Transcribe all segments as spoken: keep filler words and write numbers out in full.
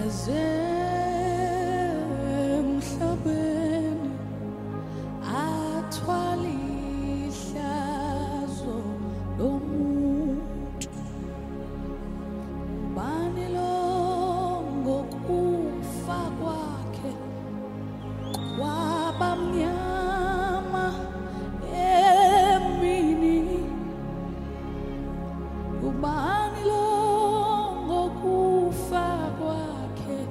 emhlabeni athwala ihlazo lomuntu. Bani lo ngokufa kwakhe kwabamnyama emini? Ubani lo ngokufa kwakhe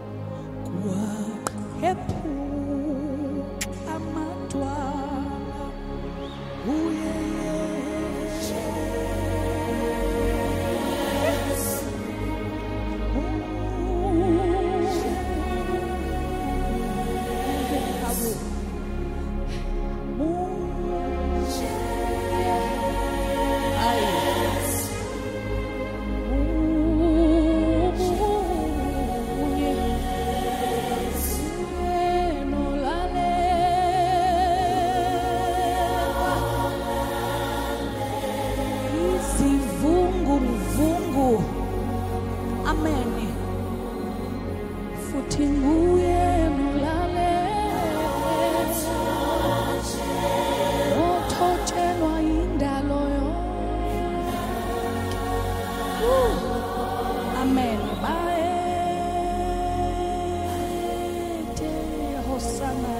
kwaqephuka amadwala? Uye Yesu. Amen. Futhi nguye nolalela, othotshelwa indalo yonke. Amen. Baete hosana,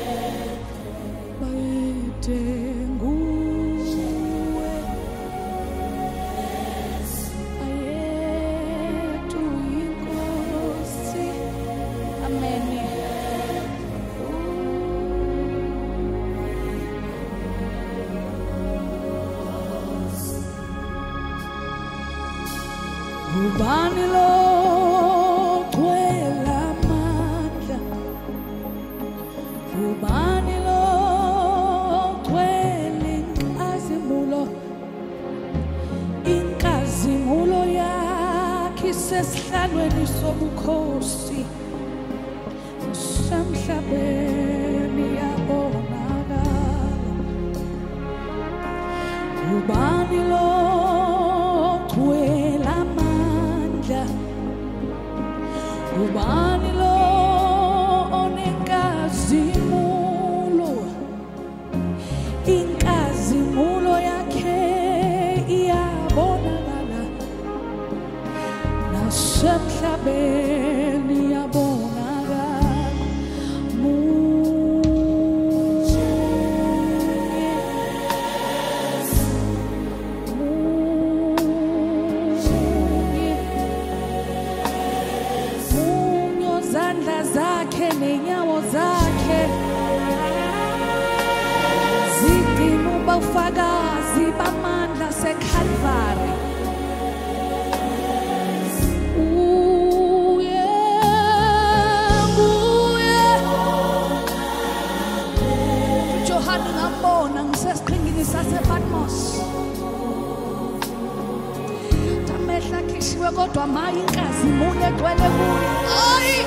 baete nguye. Ubani lo gwela amandla? Ubani lo gwela inkazimulo? Inkazimulo yakhe isesihlalweni sobukhosi semhlabeni yabonakala. Ubani lo gwela amandla? Ubani lo onenkazimulo? Inkazimulo yakhe iyabonakala nasemhlabeni yabonakala. Nenyawo zakhe zidinga ubufakazi bamandla seKalvari. Uye, uye Johana ngambona ngisesiqhingini sasePatmos, amehla akhishiwe kodwa maye inkazimulo egcwele kuye. Ayi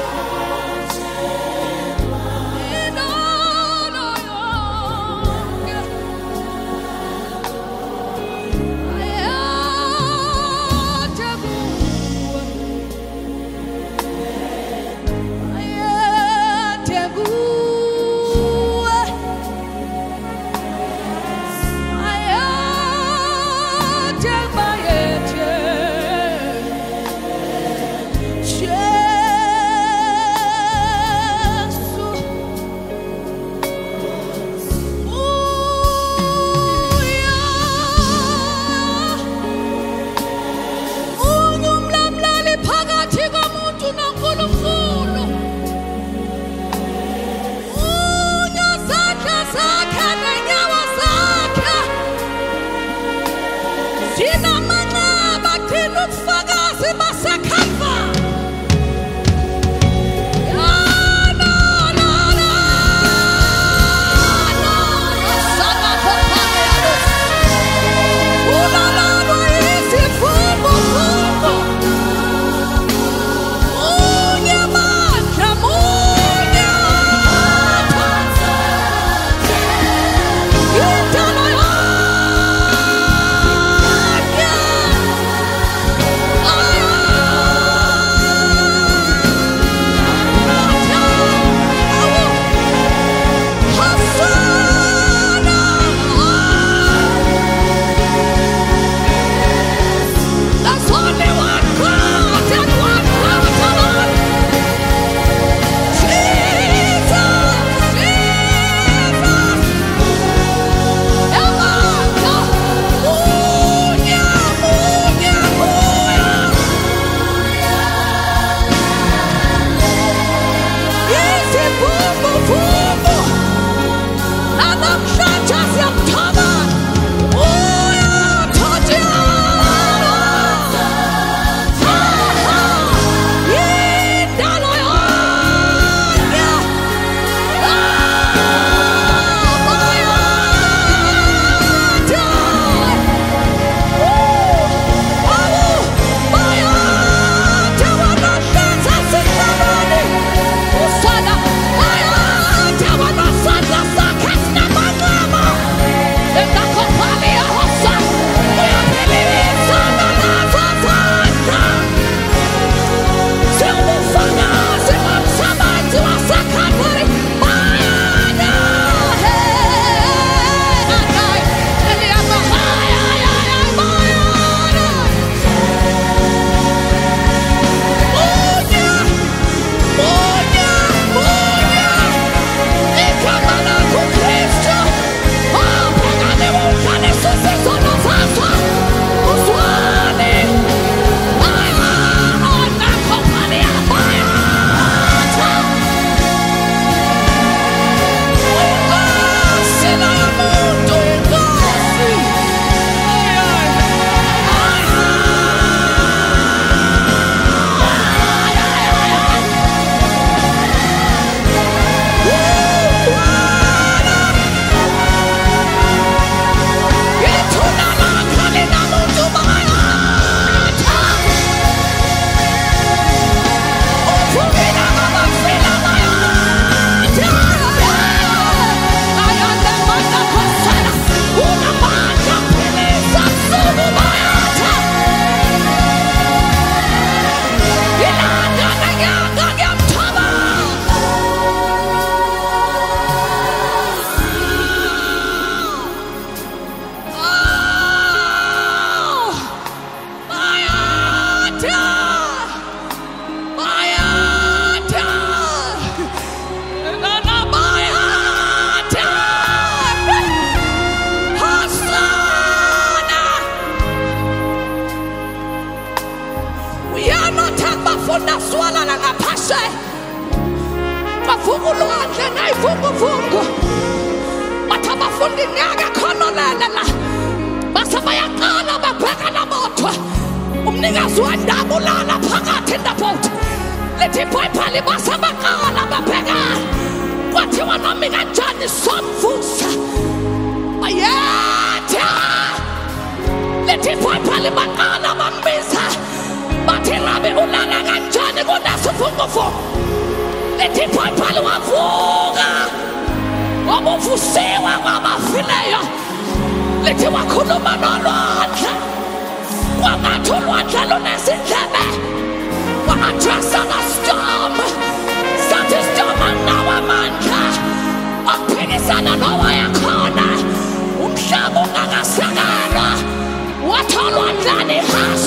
Jesus wandabulala phakathi in the boat. Lithi iphupha libasa amaqala babhekana. Kwathiwa noma kanjani somvusa. Bayetha. Lithi iphupha libaqala bambiza. Bathi Rabi ulala kanjani kunasivunguvungu. Lithi iphupha liwavuka. Wabuvusiwa kwabafileyo. Lithi wakhuluma nolwandle. Wangathi ulwandle lunezindlebe. Wangatrasa the storm. Sathi storm anawo amandla. Okuphikisana nowayakhona. Umhlaba ungakasakalwa. Wathi ulwandle hush.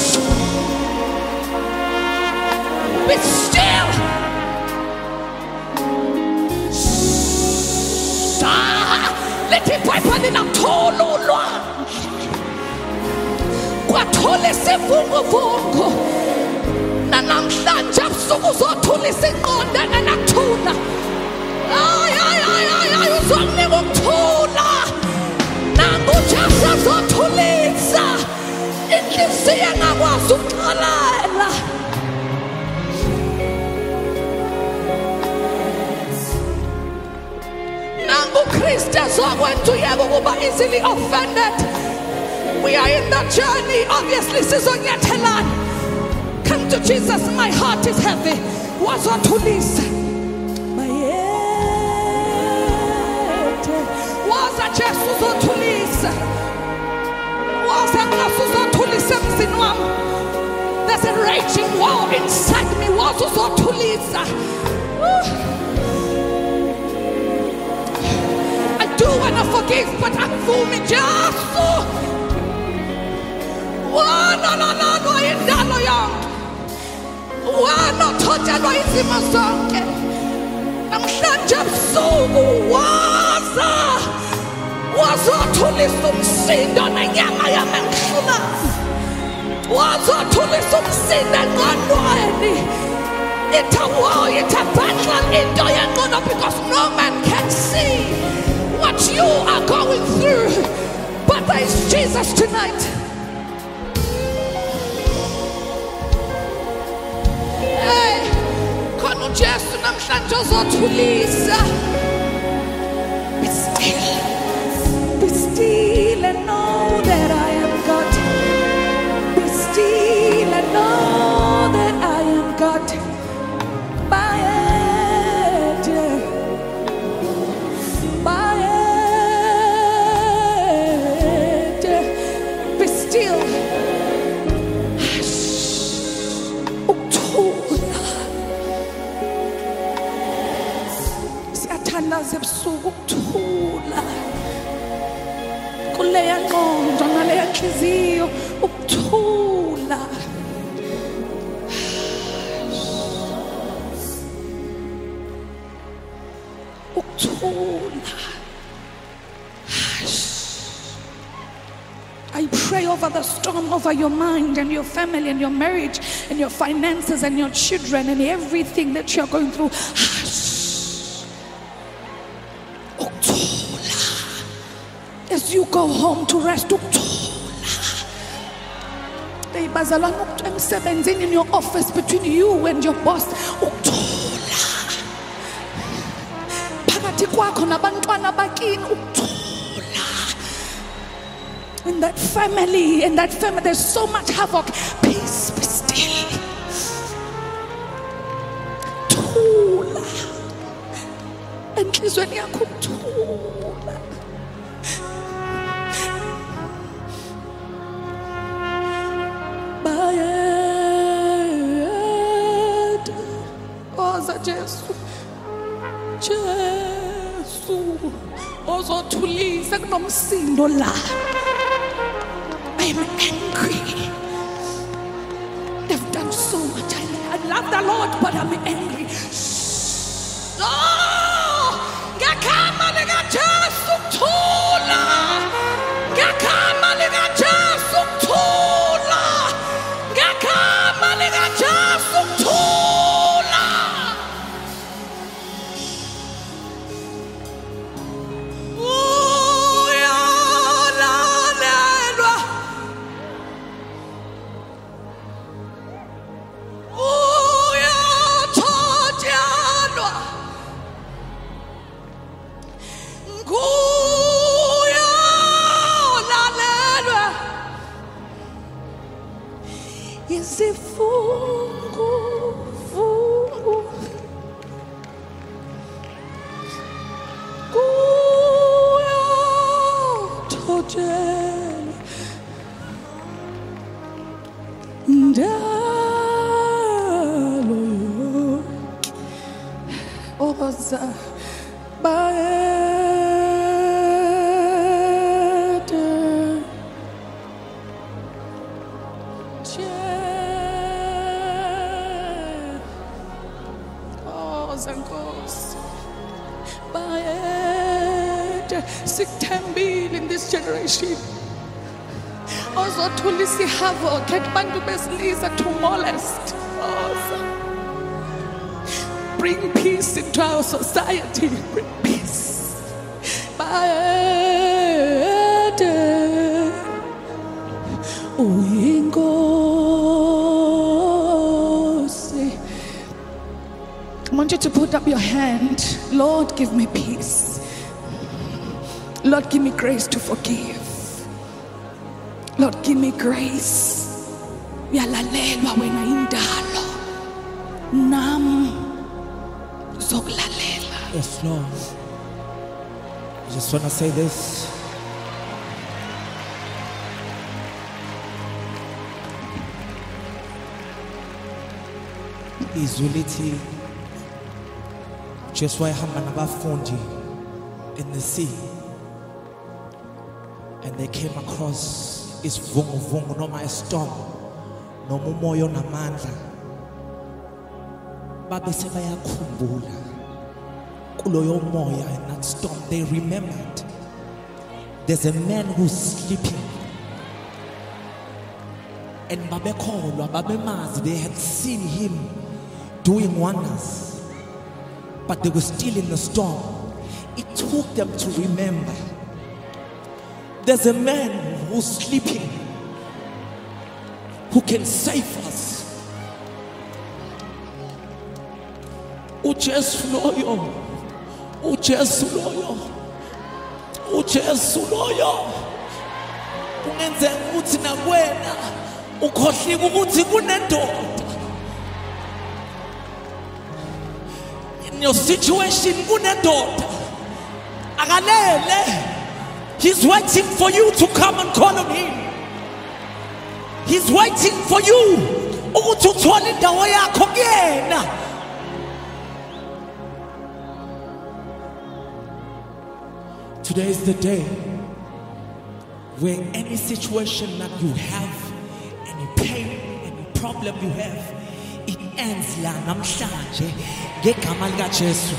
Be still. Lithi iphupha linakuthula ulwandle. Kwathula isivunguvungu. Namhlanje ebusuku uzothulisa inqondane nakuthula. Ay ay ay ay ay uzokunika ukuthula. Nangu uJesu uzothulisa. Inhliziyo engakwazi ukuxolela. Nangu uKristu ezokwenza uyeke ukuba easily offended. We are in the journey. Obviously sizonyathelana. Come to Jesus, my heart is heavy. Wazothulisa. Bayethe. Waza Jesu uzothulisa. Waza Nkosi uzothulisa emzini wami. There's a raging war inside me. Waza uzothulisa. I do want to forgive, but I'm fooling Jesu. Wana la la lo indalo yonke. Wana thotshelwa izimo zonke. Namhlanje ebusuku waza. Wazothulisa umsindo nenyama yami engihlulayo. Wazothulisa umsindo engqondweni. It's a war, it's a battle into your God because no man can see what you are going through. But there is Jesus tonight. Hey, khona uJesu namhlanje uzothulisa. Be still, be still and know that I am God. Be still and know that I am God. Bayethe, bayethe. Be still. Siyathandaza ebusuku ukuthula. Kuleya ngqondo naleya nhliziyo ukuthula. Ukuthula. I pray over the storm, over your mind and your family and your marriage and your finances and your children and everything that you're going through. As you go home to rest, in your office, between you and your boss, in that family, in that family, there's so much havoc. Peace, be still. Thula. Enhlizweni yakho thula. Bayethe. Oza Jesu. Jesu. Ozothulisa kunomsindo la. I'm angry. They've done so much. I, I love the Lord, but I'm angry. Oh, ngakama lika Jesu kuthula. Ngakama lika Jesu kuthula. Ngakama lika Jesu kuthula. Baza Baede Je Oh Zankos Baede Sikthembile in this generation ozothuliswa havoc kubantu besilisa to molest. Bring peace into our society. Bring peace. Baede uyinkosi. I want you to put up your hand. Lord, give me peace. Lord, give me grace to forgive. Lord, give me grace. Uyalalelwa wena indalo. Nam zokulalela. Yes, Lord. I just want to say this. Izuliti just wayehamba nabafundi in the sea, and they came across isivunguvungu noma istorm noma umoya onamandla. Babe sebayakhumbula kuloyo moya and that storm. They remembered there's a man who's sleeping, and babekholwa babemazi, they had seen him doing wonders, but they were still in the storm. It took them to remember there's a man who's sleeping who can save us. uJesu loyo, uJesu loyo, uJesu loyo. Kungenzeka ukuthi nakwena ukhohlika ukuthi kunendoda. In your situation kunendoda. Akalele. He's waiting for you to come and call on him. He's waiting for you ukuthi uthole indawo yakho kuyena. Today is the day where any situation that you have, any pain, any problem you have, it ends la namhlanje ngegama lika Jesu.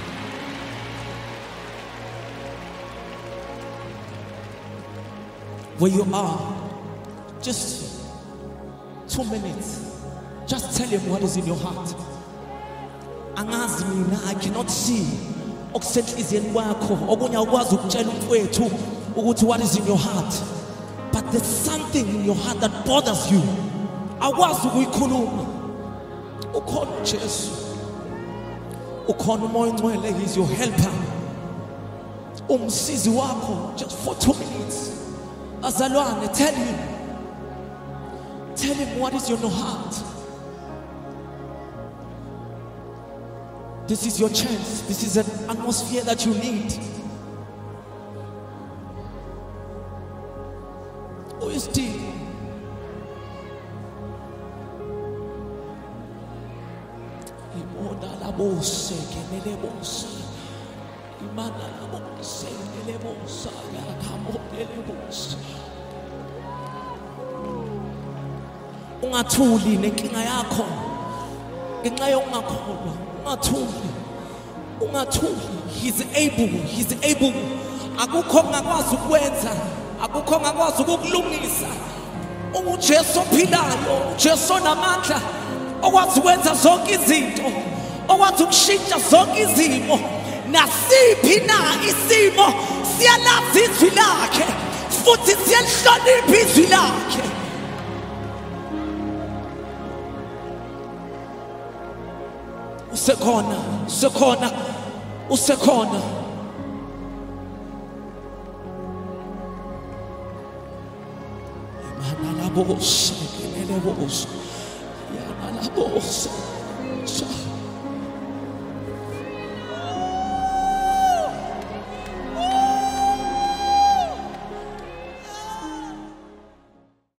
Where you are, just two minutes, just tell him what is in your heart. Angazi mina, I cannot see okusenhliziyeni kwakho okunye ukwazi ukutshela umfowethu ukuthi what is in your heart, but there's something in your heart that bothers you. Akwazi ukuyikhuluma. Ukhona uJesu, ukhona uMoya oNgcwele, he's your helper, umsizi wakho, just for two minutes. Azalwane, tell him, tell him what is in your heart. This is your chance. This is an atmosphere that you need. Who is still? Ungathuli nenkinga yakho ngenxa yokungakholwa. Ungathuli, ungathuli. He's able, he's able. Akukho ongakwazi ukwenza, akukho ongakwazi ukukulungisa. UJesu ophilayo, uJesu onamandla, okwazi ukwenza zonke izinto, okwazi ukushintsha zonke izimo. Nasiphi na isimo siyalazi izwi lakhe, futhi siyalihlonipha izwi lakhe. Usekhona, usekhona, usekhona. Imana la boss, imana la boss, imana la boss.